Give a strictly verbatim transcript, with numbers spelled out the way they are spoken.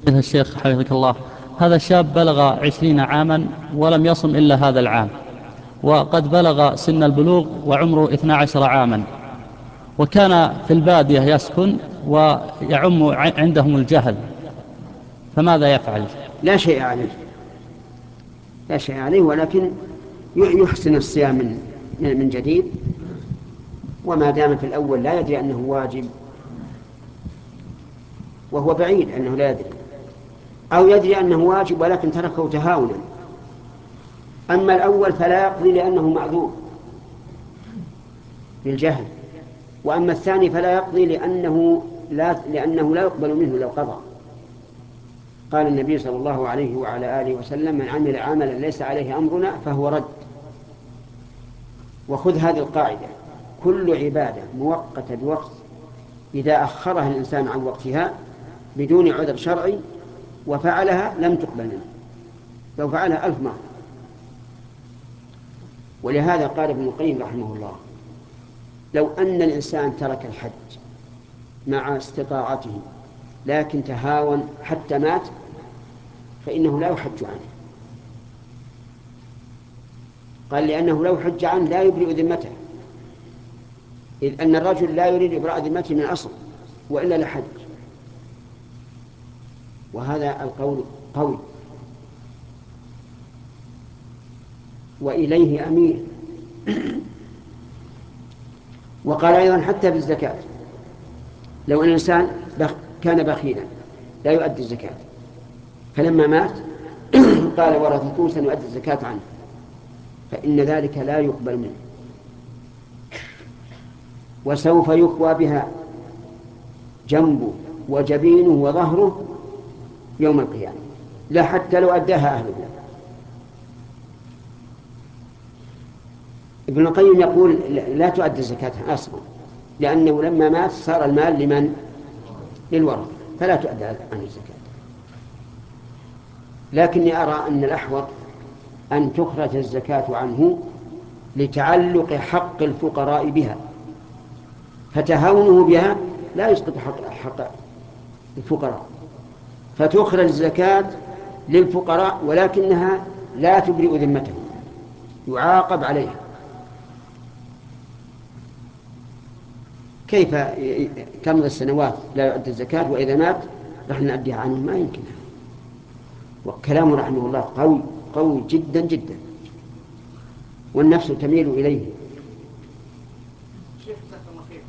الشيخ حفظك الله، هذا الشاب بلغ عشرين عاما ولم يصم إلا هذا العام، وقد بلغ سن البلوغ وعمره اثنا عشر عاما، وكان في البادية يسكن ويعم عندهم الجهل، فماذا يفعل؟ لا شيء عليه، لا شيء عليه، ولكن يحسن الصيام من من جديد، وما دام في الأول لا يدري أنه واجب، وهو بعيد أنه لا يدري، أو يدري أنه واجب ولكن تركه تهاونا. أما الأول فلا يقضي لأنه معذور بالجهل، وأما الثاني فلا يقضي لأنه لا, لأنه لا يقبل منه لو قضى. قال النبي صلى الله عليه وعلى آله وسلم: من عمل عملا ليس عليه أمرنا فهو رد. وخذ هذه القاعدة: كل عبادة مؤقتة بوقت إذا أخرها الإنسان عن وقتها بدون عذر شرعي وفعلها لم تقبل منه لو فعلها ألف مرة. ولهذا قال ابن القيم رحمه الله: لو أن الإنسان ترك الحج مع استطاعته لكن تهاون حتى مات فإنه لا يحج عنه. قال: لأنه لو حج عنه لا يبرئ ذمته، إذ أن الرجل لا يريد إبراء ذمته من الأصل، وإلا لحج. وهذا القول قوي وإليه أمير. وقال أيضا: حتى بالزكاة، لو أن الإنسان كان بخيلا لا يؤدي الزكاة فلما مات قال ورثته سنؤدي الزكاة عنه، فإن ذلك لا يقبل منه، وسوف يكوى بها جنبه وجبينه وظهره يوم القيامة، لا حتى لو أداها أهله. ابن القيم يقول لا تؤدي الزكاة أصلا، لأنه لما مات صار المال لمن؟ للورثة، فلا تؤدى عن الزكاة. لكني أرى أن الأحوط أن تخرج الزكاة عنه لتعلق حق الفقراء بها، فتهاونه بها لا يسقط حق, حق الفقراء، فتخرج الزكاة للفقراء ولكنها لا تبرئ ذمتهم، يعاقب عليها. كيف تمضي السنوات لا يؤدي الزكاة وإذا مات نحن نؤديها عنه؟ ما يمكن. وكلامه رحمه الله قوي قوي جدا جدا، والنفس تميل إليه.